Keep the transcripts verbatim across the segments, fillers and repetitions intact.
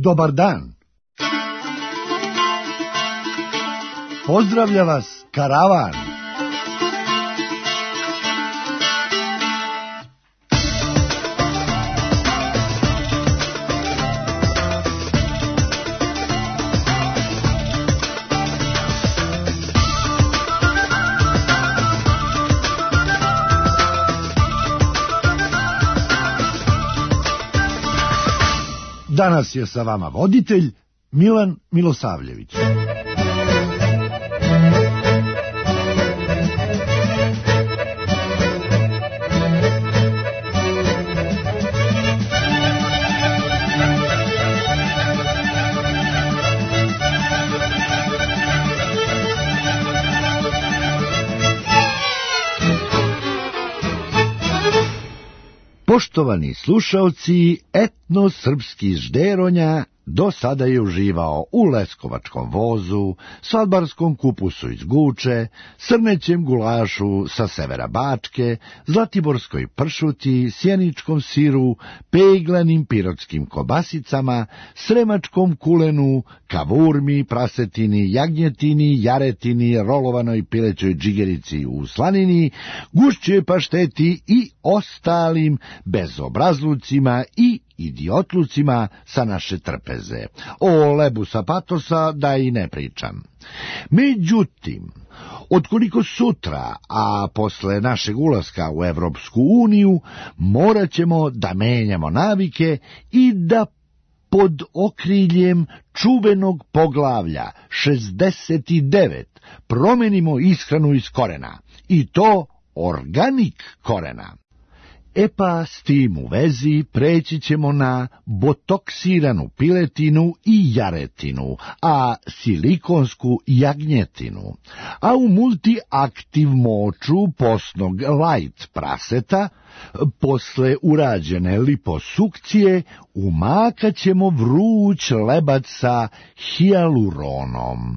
Dobar dan. Pozdravlja vas karavan. Danas je sa vama voditelj Milan Milosavljević. Poštovani slušaoci, etno-srpski žderonja do sada je uživao u leskovačkom vozu, svadbarskom kupusu iz Guče, srnećem gulašu sa severa Bačke, zlatiborskoj pršuti, sjeničkom siru, peglanim pirotskim kobasicama, sremačkom kulenu, kavurmi, prasetini, jagnjetini, jaretini, rolovanoj pilećoj džigerici u slanini, gušćoj pašteti i ostalim bezobrazlucima i idiotlucima sa naše trpeze. O lebu sa patosa da i ne pričam. Međutim, otkoliko sutra, a posle našeg ulaska u Evropsku uniju, morat ćemo da menjamo navike i da pod okriljem čuvenog poglavlja šezdeset devet promenimo ishranu iz korena, i to organik korena. E pa s tim u vezi preći ćemo na botoksiranu piletinu i jaretinu, a silikonsku jagnjetinu, a u multiaktiv moču postnog light praseta, posle urađene liposukcije, umakat ćemo vruć lebac sa hijaluronom.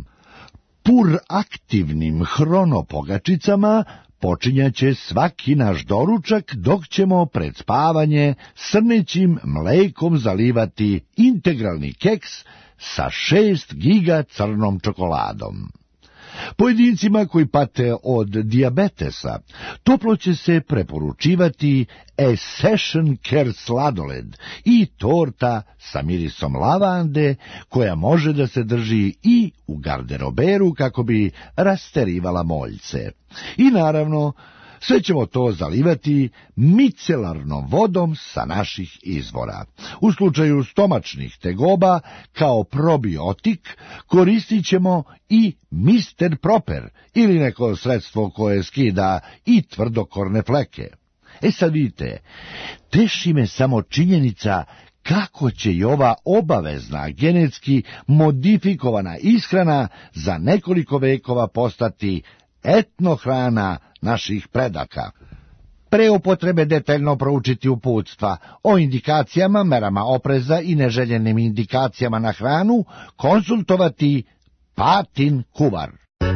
Puraktivnim hronopogačicama počinjaće svaki naš doručak, dok ćemo pred spavanje srnećim mlekom zalivati integralni keks sa šest giga crnom čokoladom. Pojedincima koji pate od dijabetesa toplo će se preporučivati Essential Care sladoled i torta sa mirisom lavande, koja može da se drži i u garderoberu kako bi rasterivala moljce. I naravno, sve ćemo to zalivati micelarnom vodom sa naših izvora. U slučaju stomačnih tegoba, kao probiotik, koristit ćemo i mister Proper ili neko sredstvo koje skida i tvrdokorne fleke. E sad vidite, teši me samo činjenica kako će i ova obavezna genetski modifikovana ishrana za nekoliko vekova postati etnohrana naših predaka. Pre upotrebe detaljno proučiti uputstva o indikacijama, merama opreza i neželjenim indikacijama na hranu, konsultovati Patin kuvar.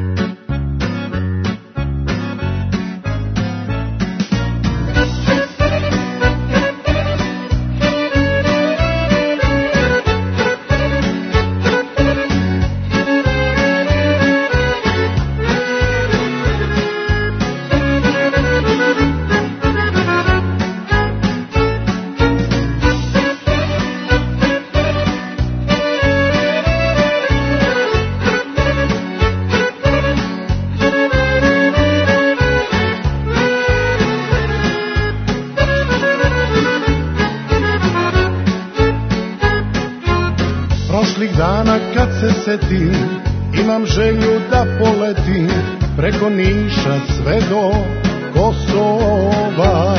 Dana kad se setim, imam želju da poletim preko Niša sve do Kosova,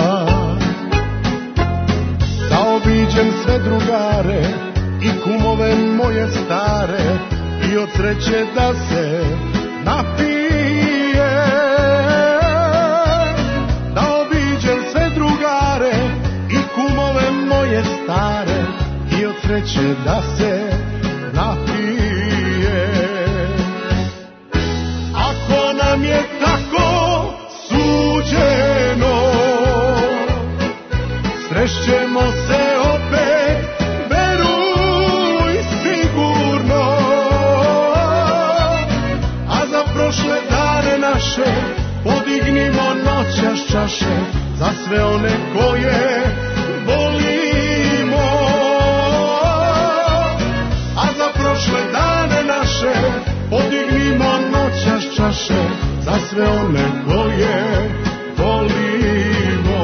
da obiđem sve drugare i kumove moje stare i od sreće da se napije, da obiđem sve drugare i kumove moje stare i od sreće da se napije. Ako nam je tako suđeno, srešćemo se opet, veruj čaše za sve one koje volimo. A za prošle dane naše podignimo noćas čaše za sve one koje volimo.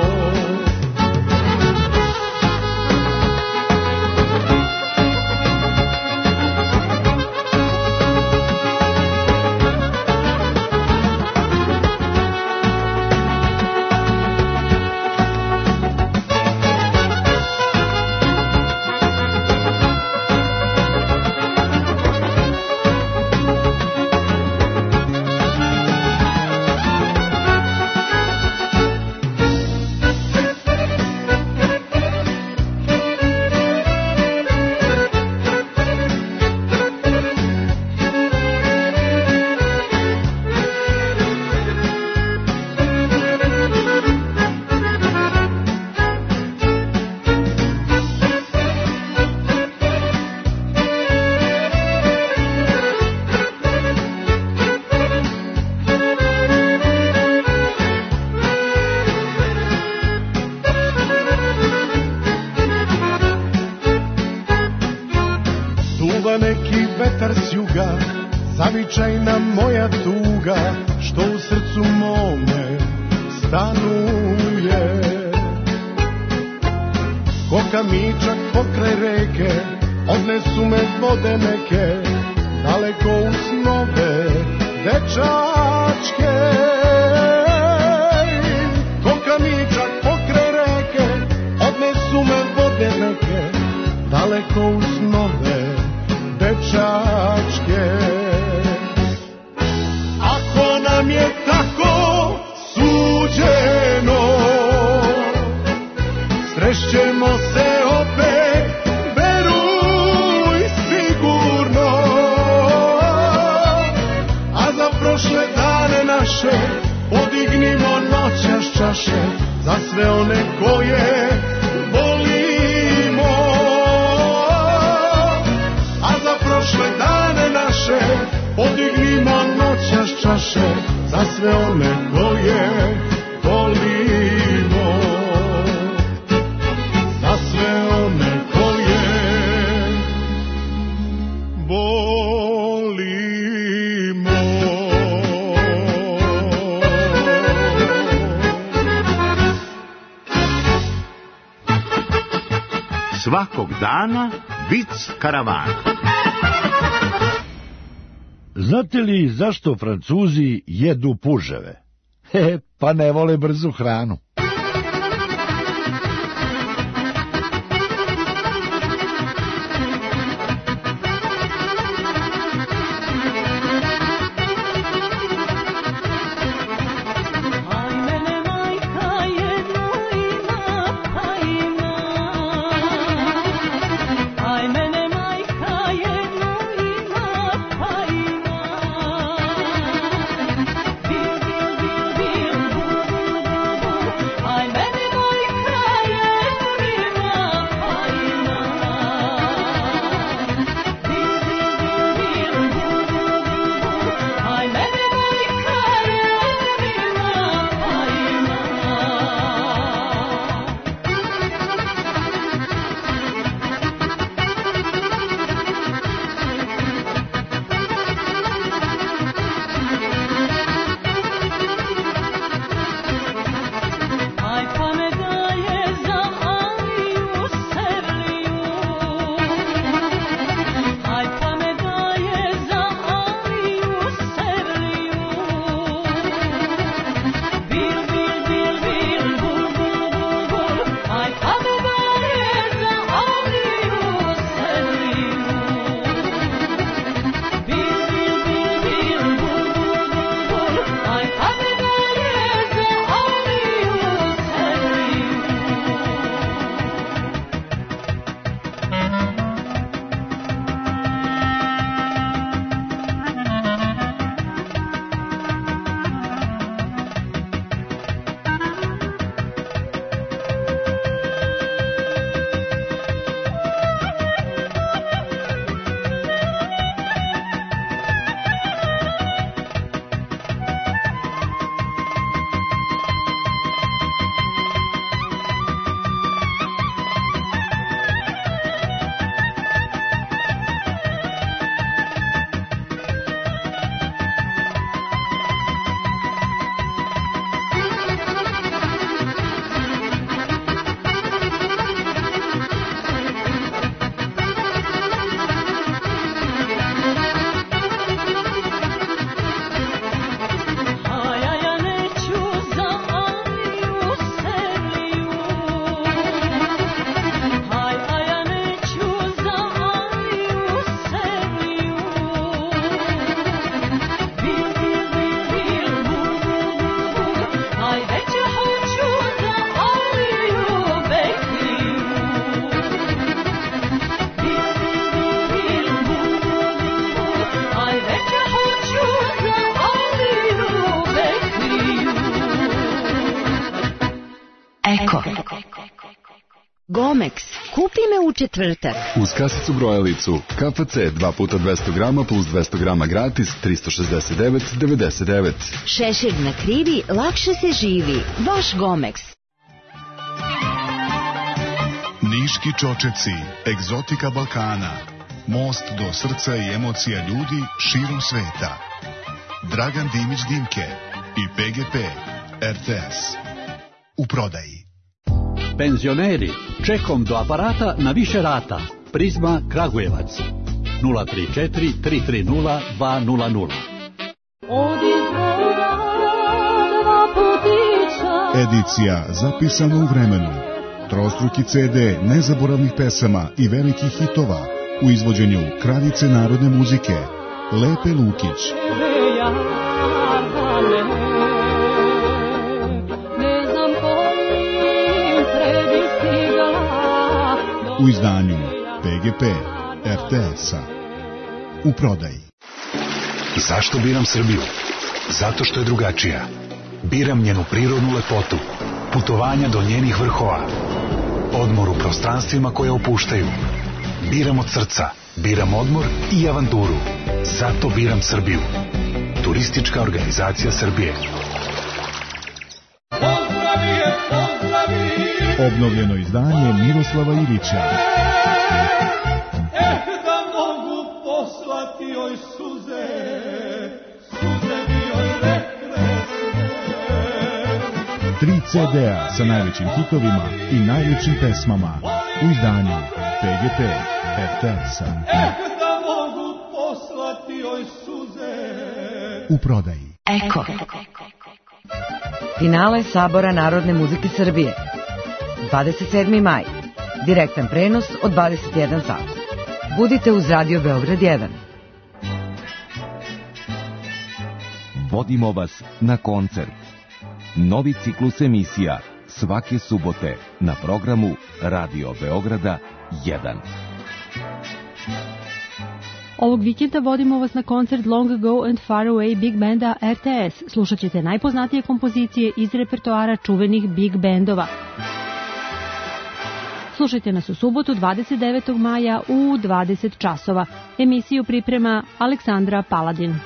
Neki vetar s juga, zavičajna moja tuga, što u srcu mome stanuje. Ko kamičak pokraj reke, odnesu me vode neke, daleko u snove dečačke. Ko kamičak pokraj reke, odnesu me vode neke, daleko u snove dečačke. Ako nam je tako suđeno, srećemo se opet, veruj sigurno. A za prošle dane naše podignimo noćas čaše za sve one koje volimo. Prošle dane naše podignimo noćas čaše za sve one koje volimo. Za sve one koje volimo. Svakog dana vic karavana. Znate li zašto Francuzi jedu puževe? He, pa ne vole brzu hranu. Eko. Gomex, kupi me u četvrtak. Uz kasicu brojalicu K F C dva puta dvesta grama plus dvesta grama gratis tristo šezdeset devet devedeset devet. Šešir na krivi, lakše se živi. Vaš Gomex. Niški čočeci, egzotika Balkana, most do srca i emocija ljudi širom sveta. Dragan Dimić Dimke i P G P R T S. U prodaji. Penzioneri, čekom do aparata na više rata. Prizma Kragujevac. nula tri četiri tri tri nula dva nula nula. Edicija zapisana u vremenu. Trostruki C D nezaboravnih pesama i velikih hitova u izvođenju kraljice narodne muzike Lepe Lukić. U izdanju P G P R T S-a. U prodaji. Zašto biram Srbiju? Zato što je drugačija. Biram njenu prirodnu lepotu, putovanja do njenih vrhova, odmor u prostranstvima koje opuštaju. Biram od srca, biram odmor i avanturu. Zato biram Srbiju. Turistička organizacija Srbije. Obnovljeno izdanje Miroslava Ilića. Eh, da mogu poslati joj suze, suze bi joj rekle sve. Tri C D-a sa najvećim hitovima i najljepšim pesmama u izdanju P G P R T S-a. Eh, da mogu poslati joj suze. U prodaji. Eko. Finale Sabora Narodne muzike Srbije. dvadeset sedmi maj. Direktan prenos od dvadeset jedan sat. Budite uz Radio Beograd jedan. Vodimo vas na koncert. Novi ciklus emisija svake subote na programu Radio Beograda jedan. Ovog vikenda vodimo vas na koncert Long Ago and Far Away Big Banda R T S. Slušat ćete najpoznatije kompozicije iz repertoara čuvenih big bandova. Slušajte nas u subotu dvadeset devetog maja u dvadeset časova. Emisiju priprema Aleksandra Paladin.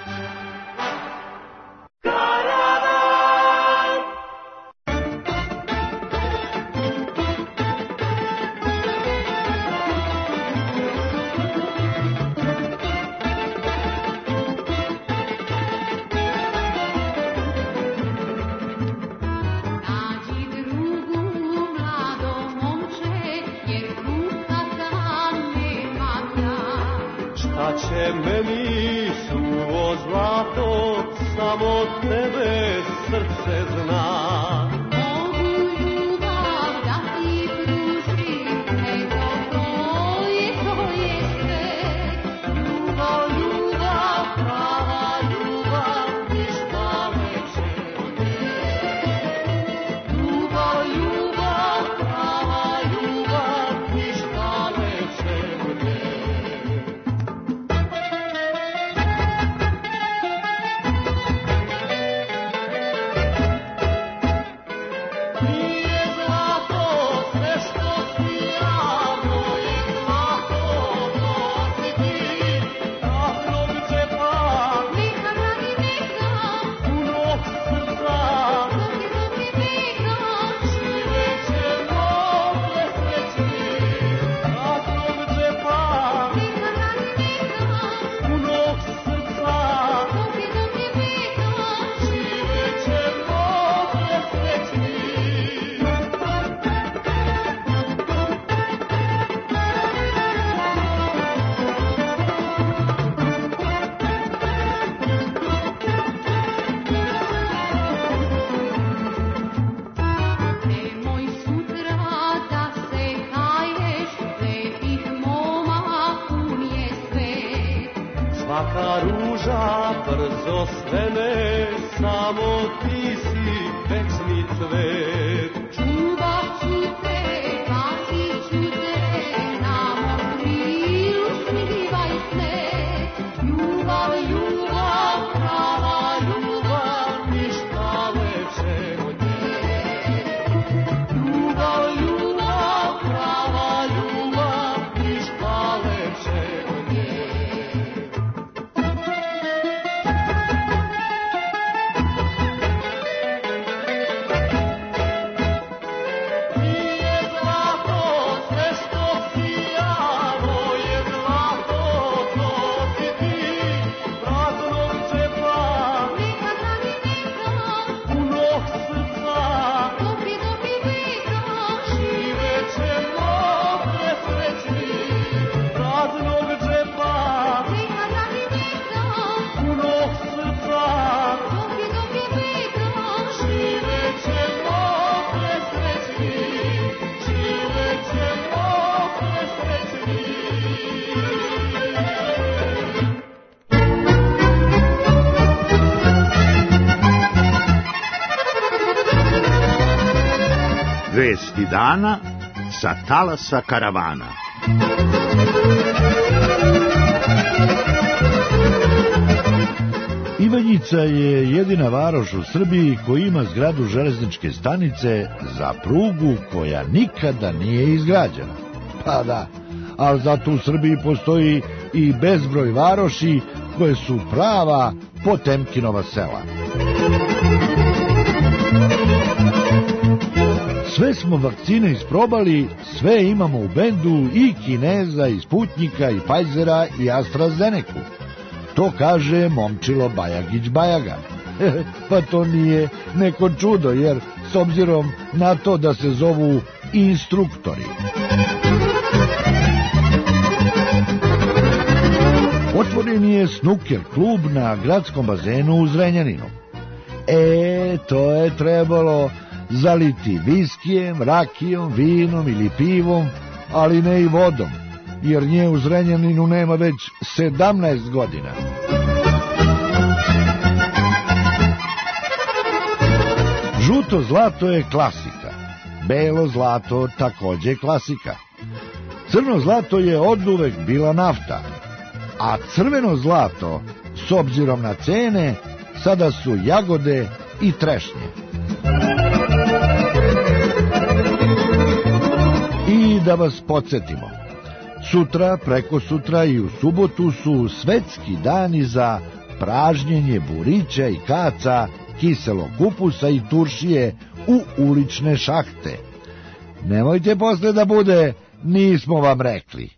Će meni suvo zlato, samo tebe srce zna. Mogu ljubav da ti pružim, nego to je, to je sve. Ljubav, ljubav, prava ljubav, ništa veće od te. Ljubav, ljubav, prava ljubav, ništa veće od te. Svaka ruža brzo svene, samo ti si večni cvet. Čuvat ću te, pazit ću te, na mom krilu smivaj se. Ljubav, ljubav, prava ljubav, ništa veće od te. Ljubav, dana sa talasa karavana. Ivanjica je jedina varoš u Srbiji koji ima zgradu železničke stanice za prugu koja nikada nije izgrađena. Pa da, ali zato u Srbiji postoji i bezbroj varoši koje su prava Potemkinova sela. Sve smo vakcine isprobali, sve imamo u bendu, i Kineza, i Sputnjika, i Pfizera, i AstraZeneku. To kaže momčilo Bajagić Bajaga. Pa to nije neko čudo, jer s obzirom na to da se zovu instruktori. Otvoren je snuker klub na gradskom bazenu u Zrenjaninu. E, to je trebalo zaliti viskijem, rakijom, vinom ili pivom, ali ne i vodom, jer nje u Zrenjaninu nema već sedamnaest godina. Žuto zlato je klasika, belo zlato takođe klasika. Crno zlato je oduvek bila nafta, a crveno zlato, s obzirom na cene, sada su jagode i trešnje. I da vas podsjetimo, sutra, preko sutra i u subotu su svetski dani za pražnjenje burića i kaca, kiselog kupusa i turšije u ulične šahte. Nemojte posle da bude, nismo vam rekli.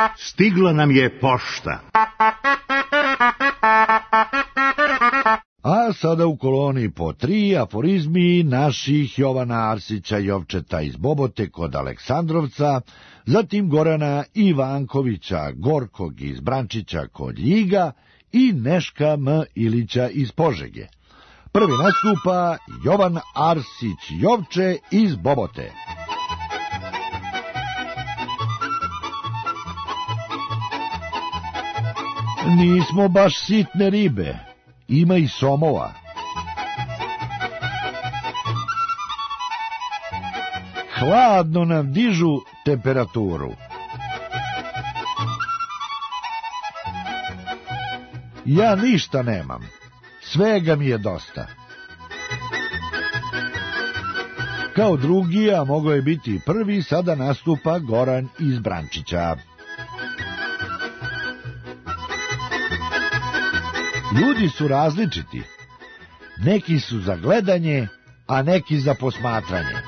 Stigla nam je pošta. a sada u koloni po tri aforizmi naših Jovana Arsića Jovčeta iz Bobote kod Aleksandrovca, zatim Gorana Ivankovića Gorkog iz Brančića kod Ljiga i Neška M. Ilića iz Požege. Prvi nastupa Jovan Arsić Jovče iz Bobote. Nismo baš sitne ribe, ima i somova. Hladno nam dižu temperaturu. Ja ništa nemam, svega mi je dosta. Kao drugi, a mogao je biti i prvi, sada nastupa Goran iz Brančića. Ljudi su različiti. Neki su za gledanje, a neki za posmatranje.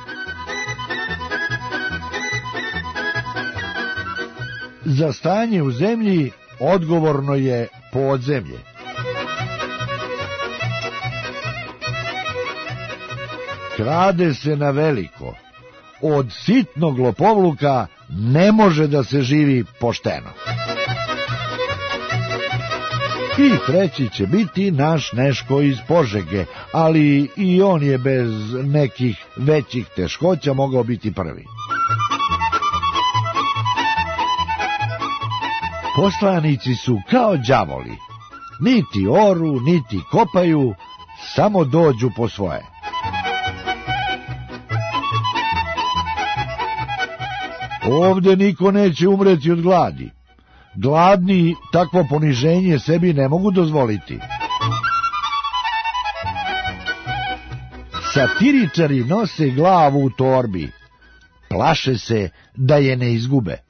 Za stanje u zemlji odgovorno je podzemlje. Krade se na veliko. Od sitnog lopovluka ne može da se živi pošteno. I treći će biti naš Neško iz Požege, ali i on je bez nekih većih teškoća mogao biti prvi. Poslanici su kao đavoli. Niti oru, niti kopaju, samo dođu po svoje. Ovde niko neće umreti od gladi. Gladni takvo poniženje sebi ne mogu dozvoliti. Satiričari nose glavu u torbi. Plaše se da je ne izgube.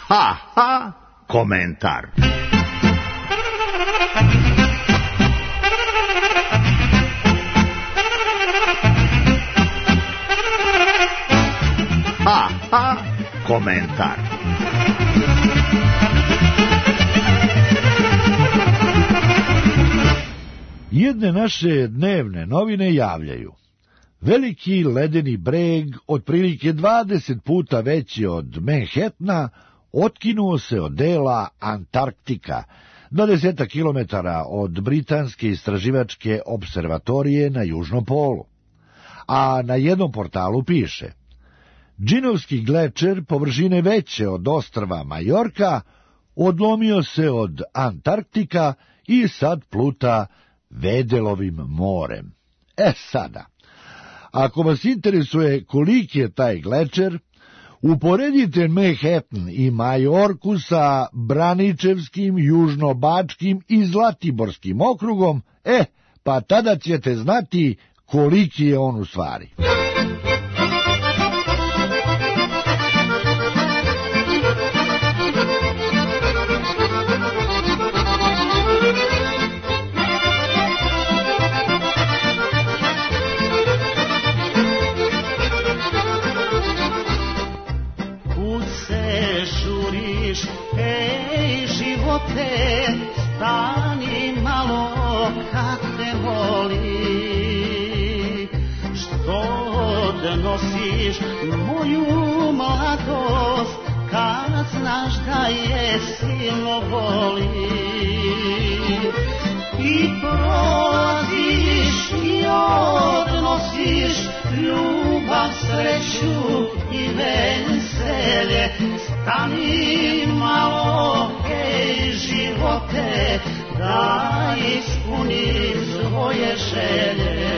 Ha, ha, komentar. Ha, ha, komentar. Jedne naše dnevne novine javljaju: veliki ledeni breg, otprilike dvadeset puta veći od Manhattana, otkinuo se od dela Antarktika, dvadeset kilometara od britanske istraživačke observatorije na Južnom polu. A na jednom portalu piše: Džinovski glečer, površine veće od ostrva Majorka, odlomio se od Antarktika i sad pluta Vedelovim morem. E sada, ako vas interesuje koliki je taj glečer, uporedite Manhattan i Majorku sa Braničevskim, Južnobačkim i Zlatiborskim okrugom, e, pa tada ćete znati koliki je on u stvari. Stani malo kad te boli, što odnosiš moju mladost, kad znaš da je silno boli. I prolaziš i odnosiš ljubav, sreću i veselje. Stani malo, hej živote, da ispuni svoje želje.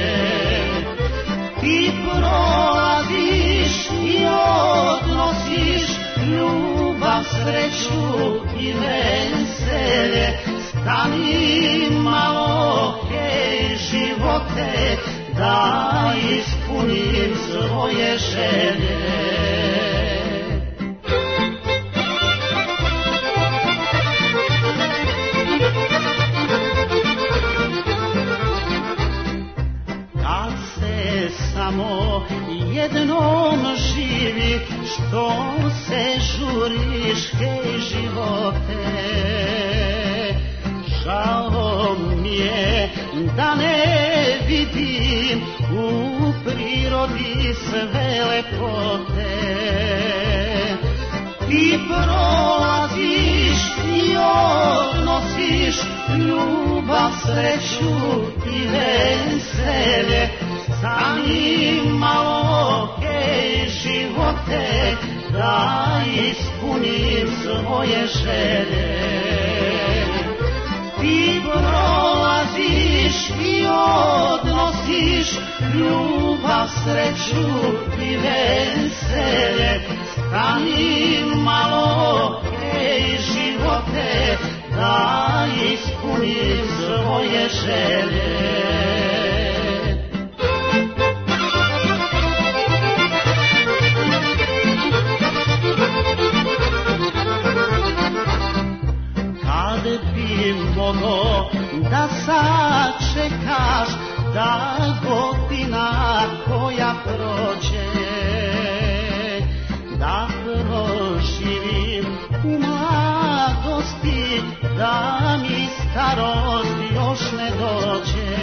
Ti prolaziš i odnosiš ljubav, sreću i veselje. Stani malo, hej živote, da ispunim svoje želje. Kad se samo jednom živi, što se žuriš, hej živote. Žao mi je da ne vidim u prirodi sve lepote. Ti prolaziš i odnosiš ljubav, sreću i veselje. Stani malo, hej živote, da ispunim svoje želje. Ti prolaziš i odnosiš ljubav, sreću i veselje. Stani malo, hej živote, da ispunim svoje želje. Bi mogo da sačekaš da godina koja prođe, da proživim u mladosti, da mi starost još ne dođe.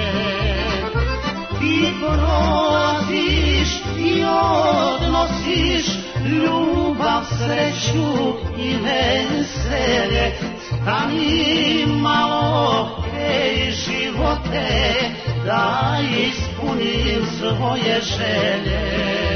Ti prolaziš i odnosiš ljubav, sreću i veselje. Stani malo, hej živote, da ispunim svoje želje.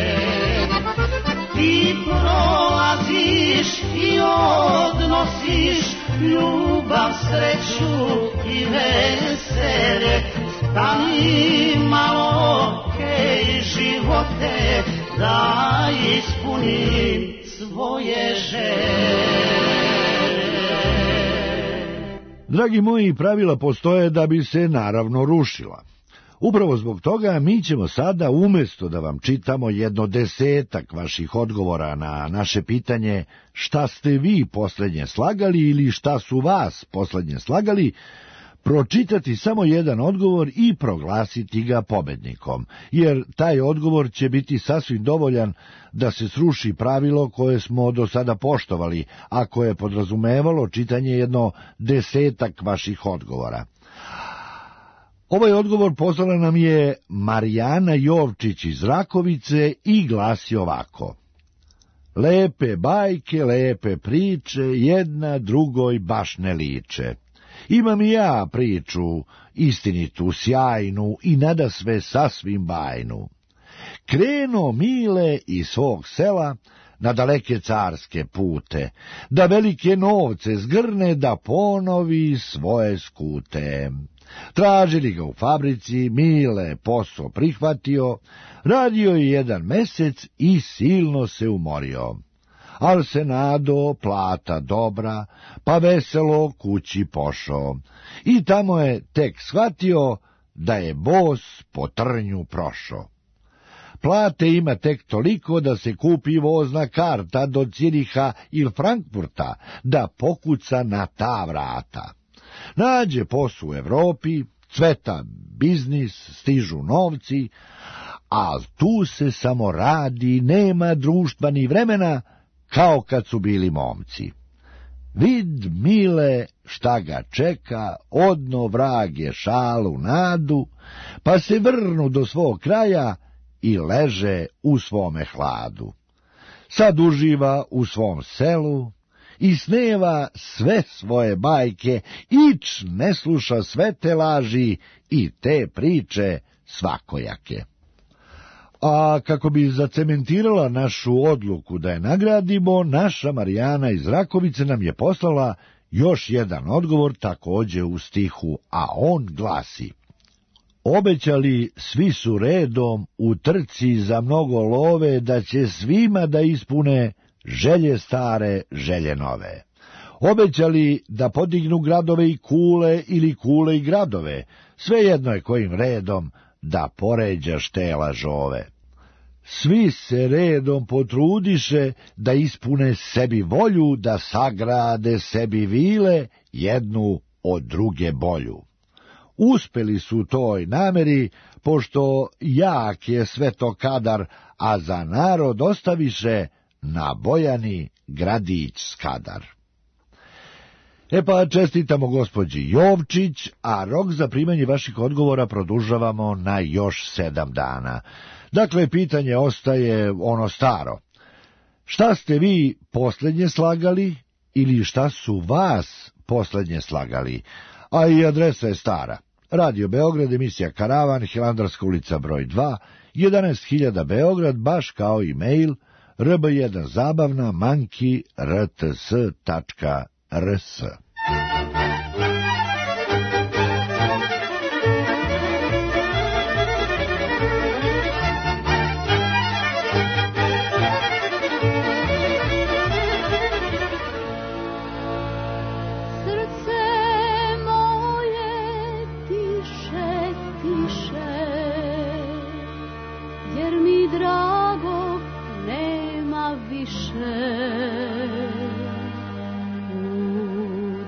Ti prolaziš i odnosiš ljubav, sreću i veselje. Stani malo, hej živote, da ispunim svoje želje. Dragi moji, pravila postoje da bi se naravno rušila. Upravo zbog toga mi ćemo sada, umjesto da vam čitamo jedno desetak vaših odgovora na naše pitanje šta ste vi posljednje slagali ili šta su vas posljednje slagali, pročitati samo jedan odgovor i proglasiti ga pobednikom, jer taj odgovor će biti sasvim dovoljan da se sruši pravilo koje smo do sada poštovali, a koje je podrazumevalo čitanje jedno desetak vaših odgovora. Ovaj odgovor poslala nam je Marijana Jovčić iz Rakovice i glasi ovako. Lepe bajke, lepe priče, jedna drugoj baš ne liče. Imam i ja priču, istinitu, sjajnu i nadasve sasvim bajnu. Kreno Mile iz svog sela na daleke carske pute, da velike novce zgrne da ponovi svoje skute. Tražili ga u fabrici, Mile posao prihvatio, radio je jedan mesec i silno se umorio. Al se nado plata dobra, pa veselo kući pošao. I tamo je tek shvatio da je bos po trnju prošao. Plate ima tek toliko da se kupi vozna karta do Ciriha ili Frankfurta, da pokuca na ta vrata. Nađe posao u Evropi, cveta biznis, stižu novci, a tu se samo radi, nema društva ni vremena, kao kad su bili momci. Vid Mile šta ga čeka, odno vrage šalu nadu, pa se vrnu do svog kraja i leže u svome hladu. Sad uživa u svom selu i sneva sve svoje bajke, ić ne sluša sve te laži i te priče svakojake. A kako bi zacementirala našu odluku da je nagradimo, naša Marijana iz Rakovice nam je poslala još jedan odgovor također u stihu, a on glasi: Obećali svi su redom u trci za mnogo love da će svima da ispune želje stare, želje nove. Obećali da podignu gradove i kule ili kule i gradove, svejedno je kojim redom, da poređaš te lažove. Svi se redom potrudiše da ispune sebi volju, da sagrade sebi vile, jednu od druge bolju. Uspeli su toj nameri, pošto jak je sve to kadar, a za narod ostaviše na Bojani gradić Skadar. E pa čestitamo gospođi Jovčić, a rok za primanje vaših odgovora produžavamo na još sedam dana. Dakle, pitanje ostaje ono staro. Šta ste vi posljednje slagali ili šta su vas posljednje slagali? A i adresa je stara. Radio Beograd, emisija Karavan, Hilandarska ulica broj dva, jedanaest hiljada Beograd, baš kao i mail r b jedan zabavna manki r t s tačka r s. U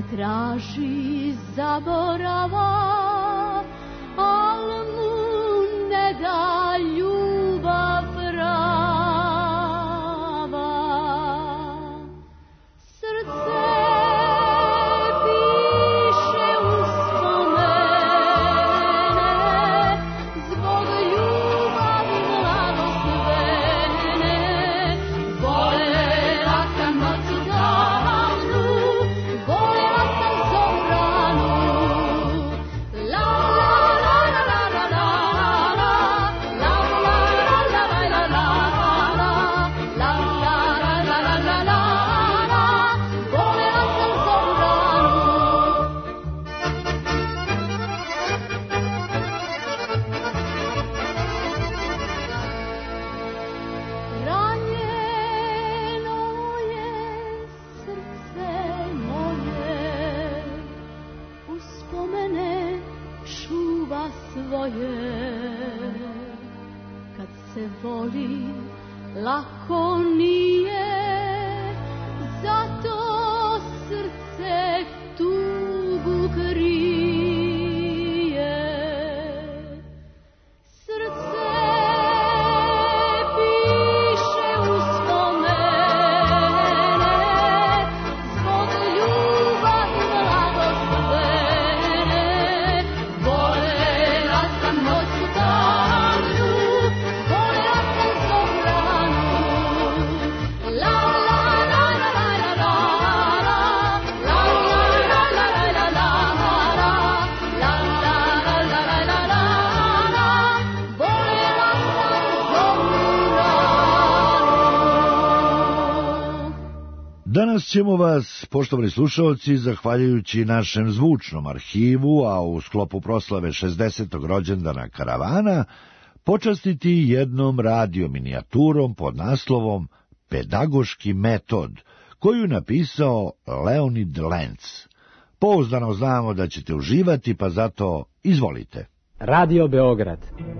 ne traži zaborava, al mu ne da ljubav prava. Srce piše uspomene, zbog ljubavi blagoslovene. Volela sam noć davnu, volela sam zobranu. La la la la la la la la, la la la la la la la, la la la la la la, volela sam zobranu. Ranjeno je srce moje, uspomene čuva svoje. Kad se voli, lako nije, zato srce tugu krije. Srce piše uspomene, zbog ljubavi blagoslovene. Volela sam noć davnu, volela sam zobranu. La la la la la la la, la la la la la la la, la la la la la la, volela sam zobranu. Danas ćemo vas, poštovani slušalci, zahvaljujući našem zvučnom arhivu, a u sklopu proslave šezdesetog rođendana Karavana, počastiti jednom radio minijaturom pod naslovom Pedagoški metod, koju je napisao Leonid Lenc. Pouzdano znamo da ćete uživati, pa zato izvolite. Radio Beograd.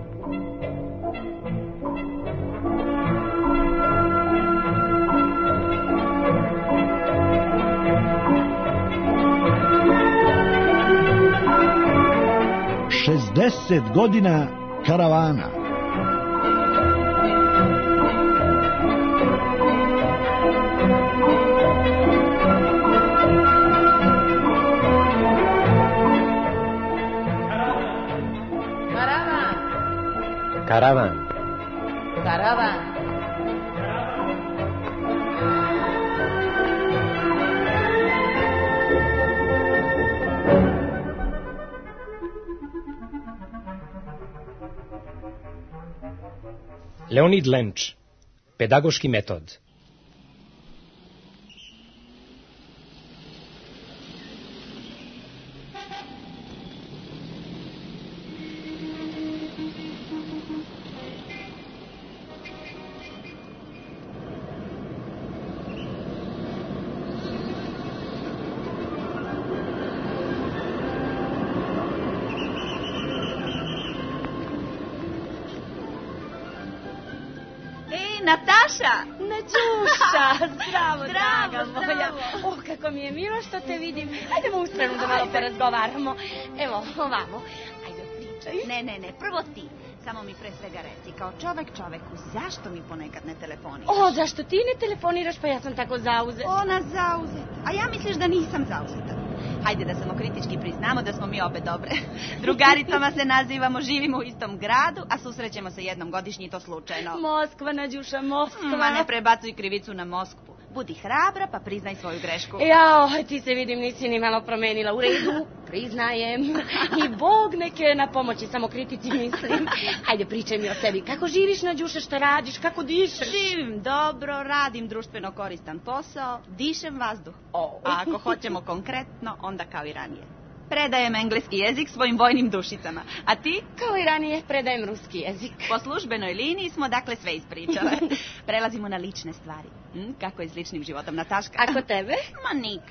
šezdeset godina Karavana. Karavan, Karavan. karavan. Leonid Lenč. Pedagoški metod. Nataša! Nađuša! Zdravo, Zdravo, draga moja. zdravo. Oh, kako mi je milo što te vidim. Hajdemo u stranu da malo porazgovaramo. Evo, ovamo. Ajde, pričaj. Ne, ne, ne, prvo ti. Samo mi pre svega reci, kao čovek čoveku, zašto mi ponekad ne telefoniraš? O, zašto ti ne telefoniraš, pa ja sam tako zauzeta. Ona zauzeta. A ja misliš da nisam zauzeta. Hajde da samokritički priznamo da smo mi obe dobre. Drugaricama se nazivamo, živimo u istom gradu, a susrećemo se jednom godišnji, to slučajno. Moskva, Nađuša, Moskva. Ma ne prebacuj krivicu na Moskvu. Budi hrabra pa priznaj svoju grešku. Jao, ti se vidim nisi ni malo promenila. U redu, priznajem. I Bog neke na pomoći samokritici mislim. Ajde, pričaj mi o sebi. Kako živiš, Nađuša, šta radiš, kako dišeš? Živim dobro, radim društveno koristan posao, dišem vazduh. Oh. A ako hoćemo konkretno, onda kao i ranije. Predajem engleski jezik svojim vojnim dušicama. A ti? Kao i ranije, predajem ruski jezik. Po službenoj liniji smo dakle sve ispričale. Prelazimo na lične stvari. Hm, kako je s ličnim životom, Nataška? A kod tebe? Ma nikako.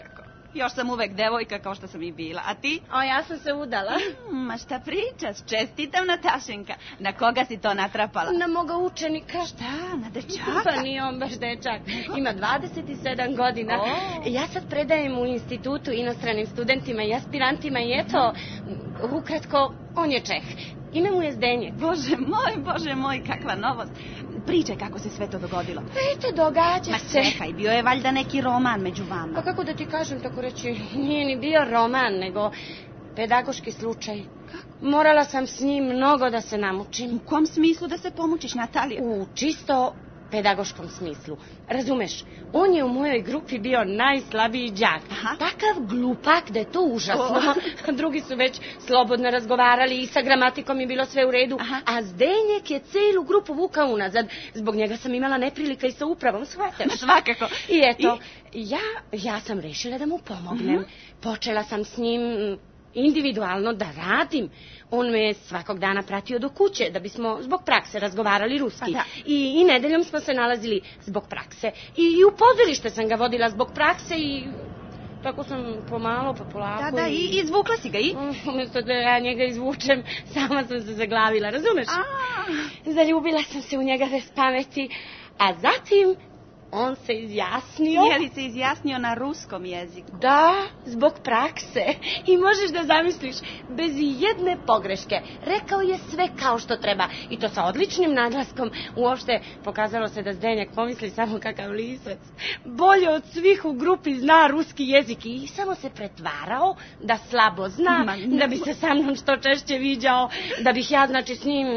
Još sam uvek devojka kao što sam i bila. A ti? O, ja sam se udala. Mm, ma šta pričaš? Čestitam, Natašenka. Na koga si to natrapala? Na moga učenika. Šta? Na dečaka? Pa nije on baš dečak. Ima dvadeset sedam godina. O. Ja sad predajem u institutu inostranim studentima i aspirantima i eto, ukratko, on je Čeh. Ime mu je Zdenjek. Bože moj, bože moj, kakva novost. Pričaj kako se sve to dogodilo. Eto, događa Ma se. čekaj, bio je valjda neki roman među vama. Pa kako da ti kažem, tako reći, nije ni bio roman, nego pedagoški slučaj. Morala sam s njim mnogo da se namučim. U kom smislu da se pomučiš, Natalija? U čisto pedagoškom smislu. Razumeš, on je u mojoj grupi bio najslabiji đak. Aha. Takav glupak da je to užasno. Drugi su već slobodno razgovarali i sa gramatikom je bilo sve u redu. Aha. A Zdenjek je celu grupu vukao unazad. Zbog njega sam imala neprilika i sa upravom, shvataš? Svakako. I eto, I... ja, ja sam rešila da mu pomognem. Uh-huh. Počela sam s njim individualno da radim. On me svakog dana pratio do kuće da bismo zbog prakse razgovarali ruski. Pa I, I nedeljom smo se nalazili zbog prakse. I, I u pozorište sam ga vodila zbog prakse i tako sam pomalo, pa polako. Da, da, i izvukla si ga i? Umjesto da ja njega izvučem, sama sam se zaglavila, razumeš? A. Zaljubila sam se u njega bez pameti, a zatim on se izjasnio. Je li se izjasnio na ruskom jeziku? Da, zbog prakse. I možeš da zamisliš, bez jedne pogreške. Rekao je sve kao što treba. I to sa odličnim naglaskom. Uopšte pokazalo se da Zdenjak pomisli samo kakav lisac. Bolje od svih u grupi zna ruski jezik. I samo se pretvarao da slabo zna, Ma, da bi se sa mnom što češće viđao, da bih ja, znači, s njim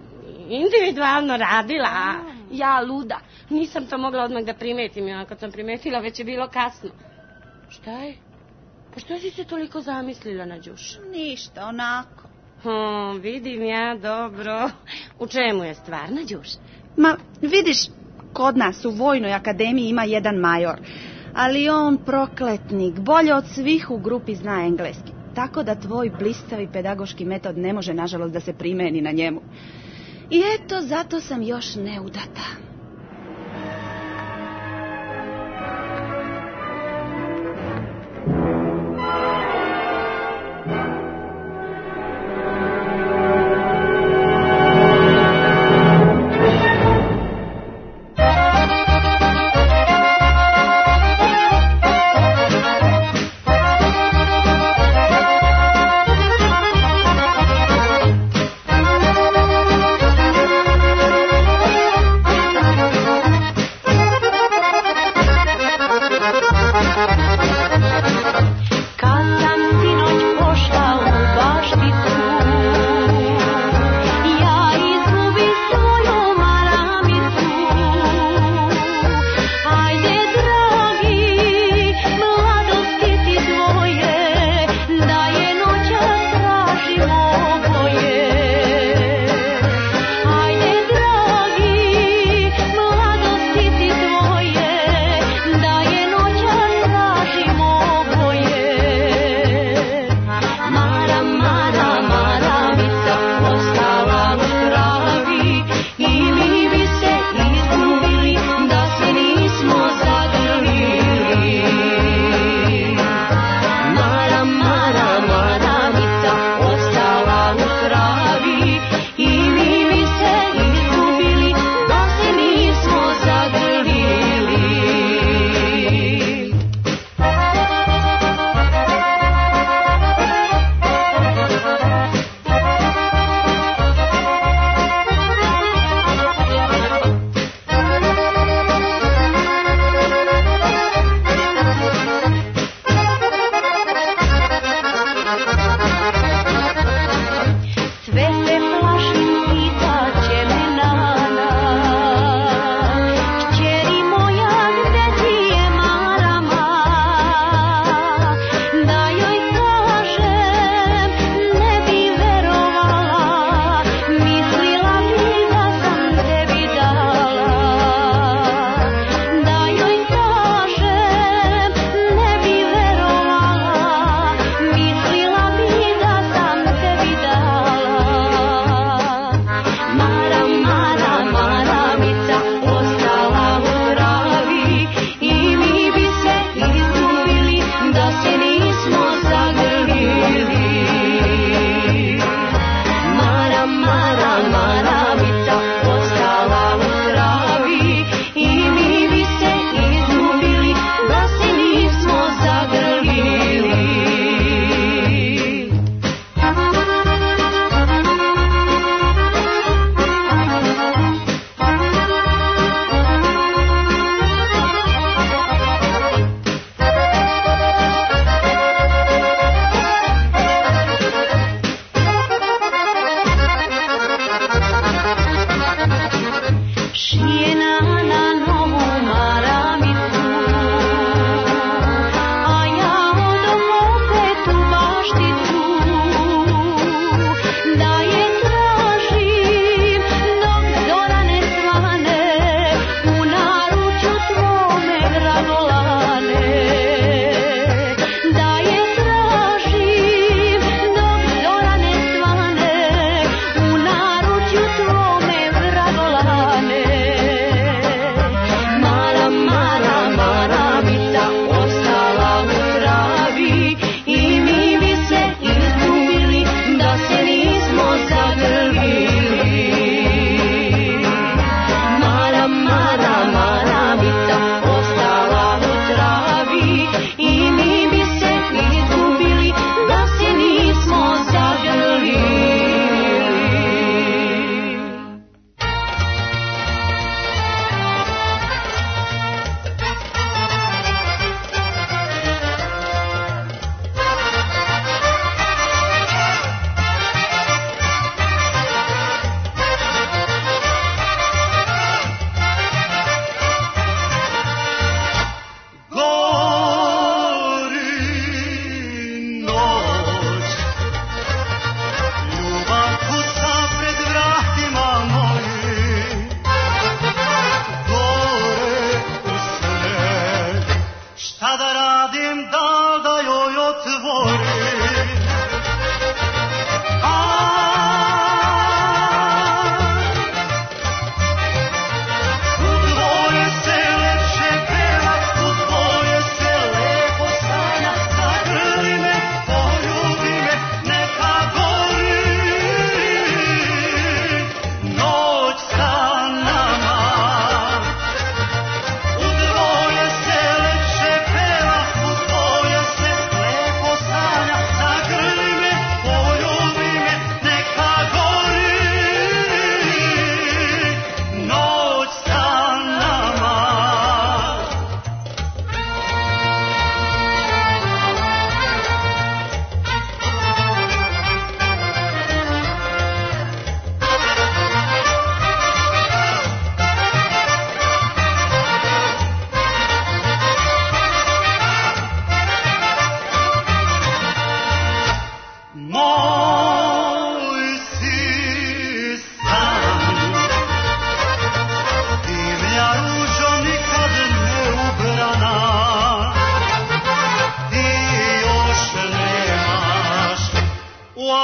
individualno radila. Ja luda. Nisam to mogla odmah da primetim, ja kad sam primetila već je bilo kasno. Šta je? Pa što si se toliko zamislila, Nađuša? Ništa, onako. Hm, vidim ja, dobro. U čemu je stvar, Nađuša? Ma, vidiš, kod nas u Vojnoj akademiji ima jedan major, ali on prokletnik, bolje od svih u grupi zna engleski. Tako da tvoj blistavi pedagoški metod ne može, nažalost, da se primeni na njemu. I eto, zato sam još neudata.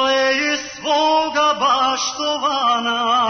aleji svoga baštovana.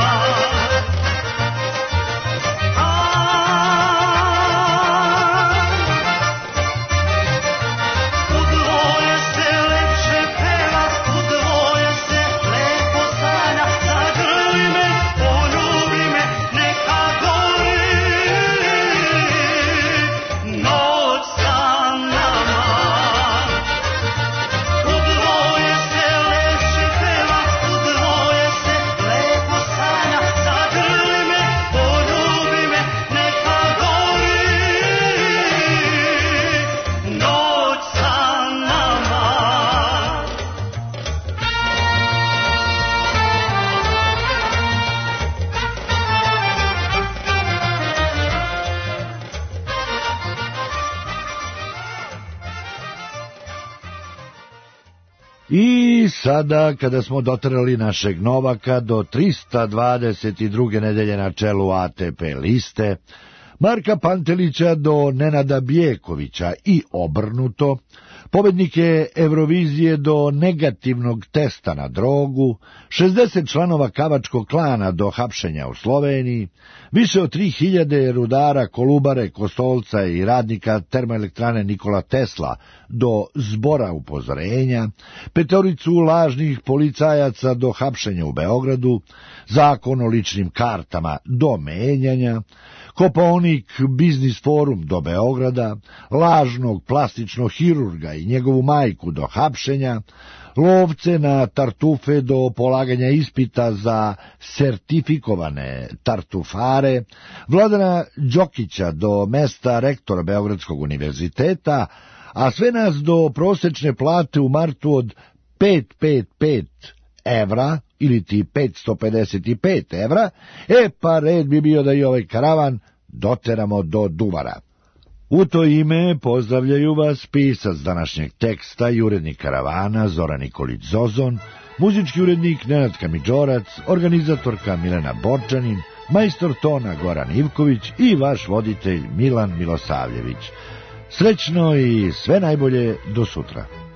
I sada, kada smo doterali našeg Novaka do trista dvadeset druge nedelje na čelu A T P liste, Marka Pantelića do Nenada Bijekovića i obrnuto, pobednike Eurovizije do negativnog testa na drogu, šezdeset članova kavačkog klana do hapšenja u Sloveniji, više od tri hiljade rudara Kolubare, Kostolca i radnika termoelektrane Nikola Tesla do zbora upozorenja, petoricu lažnih policajaca do hapšenja u Beogradu, zakon o ličnim kartama do menjanja, Kopaonik biznis forum do Beograda, lažnog plastičnog hirurga i njegovu majku do hapšenja, lovce na tartufe do polaganja ispita za sertifikovane tartufare, Vladana Đokića do mesta rektora Beogradskog univerziteta, a sve nas do prosečne plate u martu od pet hiljada petsto pet evra, ili ti petsto pedeset pet evra, e pa red bi bio da i ovaj karavan doteramo do Duvara. U to ime pozdravljaju vas pisac današnjeg teksta i urednik karavana Zoran Nikolić Zozon, muzički urednik Nenad Kamidžorac, organizatorka Milena Borčanin, majstor tona Goran Ivković i vaš voditelj Milan Milosavljević. Srećno i sve najbolje do sutra.